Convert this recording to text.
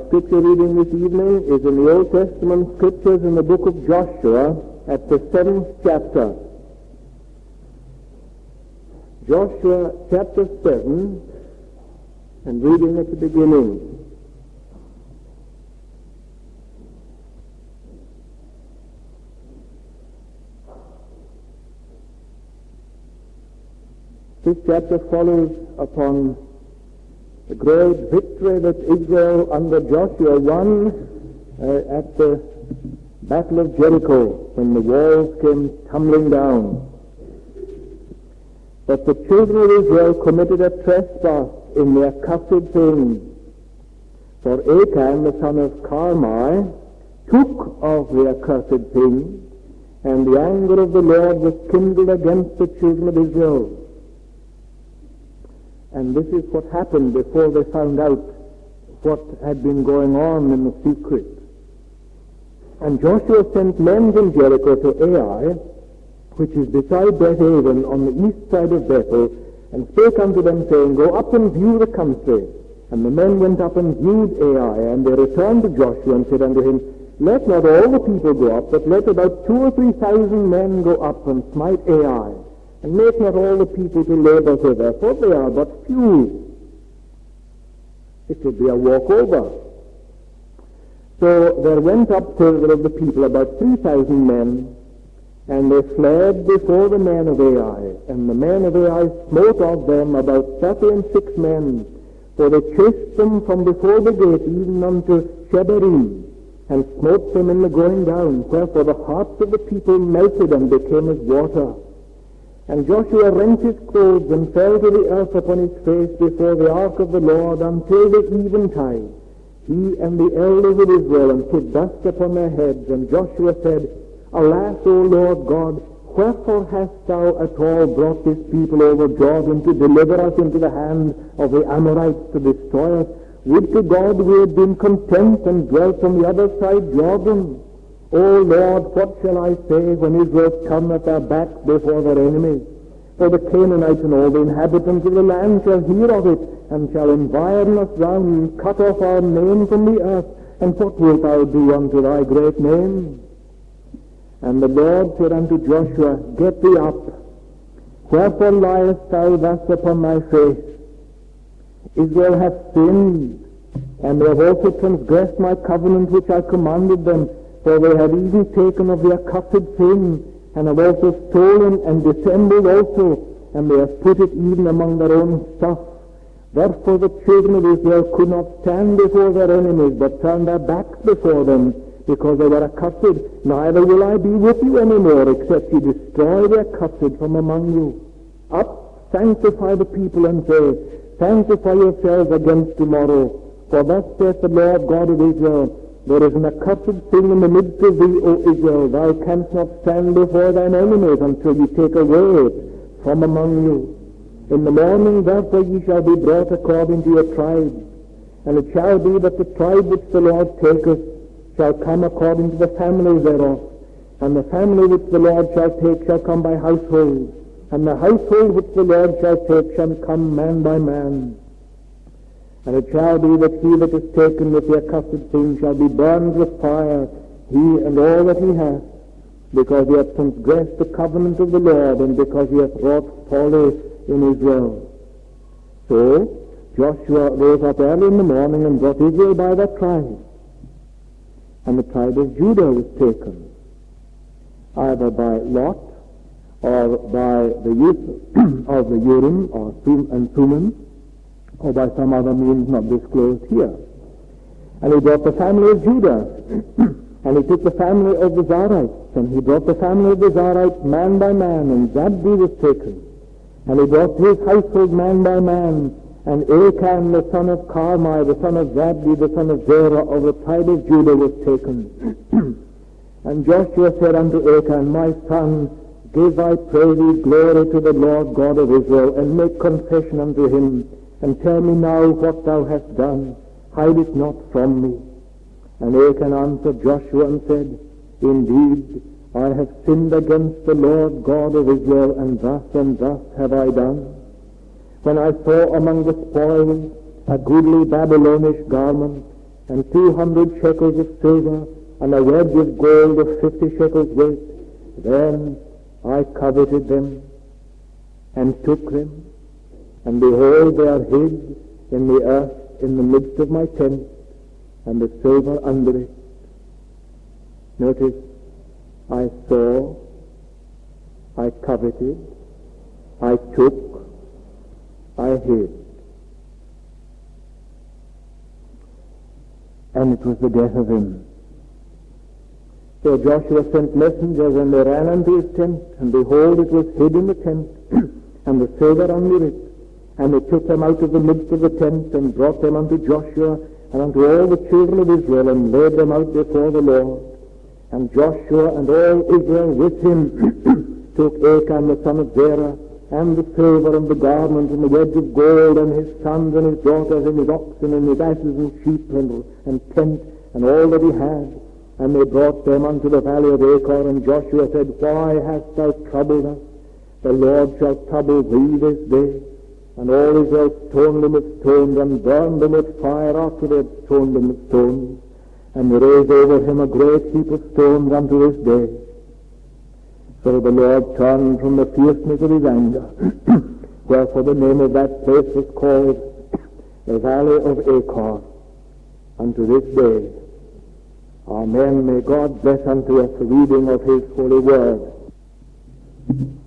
scripture reading this evening is in the Old Testament scriptures in the book of Joshua at the 7th chapter. Joshua chapter 7, and reading at the beginning. This chapter follows upon the great victory that Israel under Joshua won at the Battle of Jericho, when the walls came tumbling down. But the children of Israel committed a trespass in their accursed thing. For Achan, the son of Carmi, took of the accursed thing, and the anger of the Lord was kindled against the children of Israel. And this is what happened before they found out what had been going on in the secret. And Joshua sent men from Jericho to Ai, which is beside Bethaven on the east side of Bethel, and spake unto them, saying, Go up and view the country. And the men went up and viewed Ai, and they returned to Joshua and said unto him, Let not all the people go up, but let about 2,000 or 3,000 men go up and smite Ai. And make not all the people to labor thither, for they are but few. It would be a walkover. So there went up thither of the people about 3,000 men, and they fled before the men of Ai. And the men of Ai smote of them about 36 men, for they chased them from before the gate even unto Shebarim, and smote them in the going down. Wherefore the hearts of the people melted and became as water. And Joshua rent his clothes and fell to the earth upon his face before the ark of the Lord until the eventide, he and the elders of Israel, and put dust upon their heads. And Joshua said, Alas, O Lord God, wherefore hast thou at all brought this people over Jordan to deliver us into the hand of the Amorites to destroy us? Would to God we had been content and dwelt on the other side Jordan. O Lord, what shall I say when Israel come at their backs before their enemies? For the Canaanites and all the inhabitants of the land shall hear of it, and shall environ us round, and cut off our name from the earth. And what wilt thou do unto thy great name? And the Lord said unto Joshua, Get thee up. Wherefore liest thou thus upon thy face? Israel hath sinned, and they have also transgressed my covenant which I commanded them. For they have even taken of the accursed thing, and have also stolen and dissembled also, and they have put it even among their own stuff. Therefore the children of Israel could not stand before their enemies, but turned their backs before them, because they were accursed. Neither will I be with you any more, except you destroy the accursed from among you. Up, sanctify the people, and say, Sanctify yourselves against tomorrow. For thus saith the Lord God of Israel, There is an accursed thing in the midst of thee, O Israel. Thou canst not stand before thine enemies until you take away it from among you. In the morning, therefore, ye shall be brought according to your tribes. And it shall be that the tribe which the Lord taketh shall come according to the families thereof. And the family which the Lord shall take shall come by household. And the household which the Lord shall take shall come man by man. And it shall be that he that is taken with the accursed thing shall be burned with fire, he and all that he hath, because he hath transgressed the covenant of the Lord, and because he hath wrought folly in Israel. So Joshua rose up early in the morning and brought Israel by their tribes. And the tribe of Judah was taken, either by lot, or by the use of the Urim and Thummim, or by some other means not disclosed here. And he brought the family of Judah, and he took the family of the Zarites, and he brought the family of the Zarites man by man, and Zabdi was taken. And he brought his household man by man, and Achan the son of Carmi, the son of Zabdi, the son of Zerah, of the tribe of Judah, was taken. And Joshua said unto Achan, My son, give, I pray thee, glory to the Lord God of Israel, and make confession unto him, and tell me now what thou hast done. Hide it not from me. And Achan answered Joshua and said, Indeed, I have sinned against the Lord God of Israel, and thus have I done. When I saw among the spoils a goodly Babylonish garment, and 200 shekels of silver, and a wedge of gold of 50 shekels weight. Then I coveted them, and took them, and behold, they are hid in the earth in the midst of my tent, and the silver under it. Notice, I saw, I coveted, I took, I hid. And it was the death of him. So Joshua sent messengers, and they ran unto his tent, and behold, it was hid in the tent, and the silver under it. And they took them out of the midst of the tent, and brought them unto Joshua, and unto all the children of Israel, and laid them out before the Lord. And Joshua and all Israel with him took Achan the son of Zerah, and the silver, and the garment, and the wedge of gold, and his sons, and his daughters, and his oxen, and his asses, and sheep, and tent, and all that he had. And they brought them unto the valley of Achor. And Joshua said, Why hast thou troubled us? The Lord shall trouble thee this day. And all Israel stoned them with stones, and burned them with fire after they had stoned them with stones. And they raised over him a great heap of stones unto this day. So the Lord turned from the fierceness of his anger. Wherefore the name of that place was called the Valley of Achor unto this day. Amen. May God bless unto us the reading of his holy word.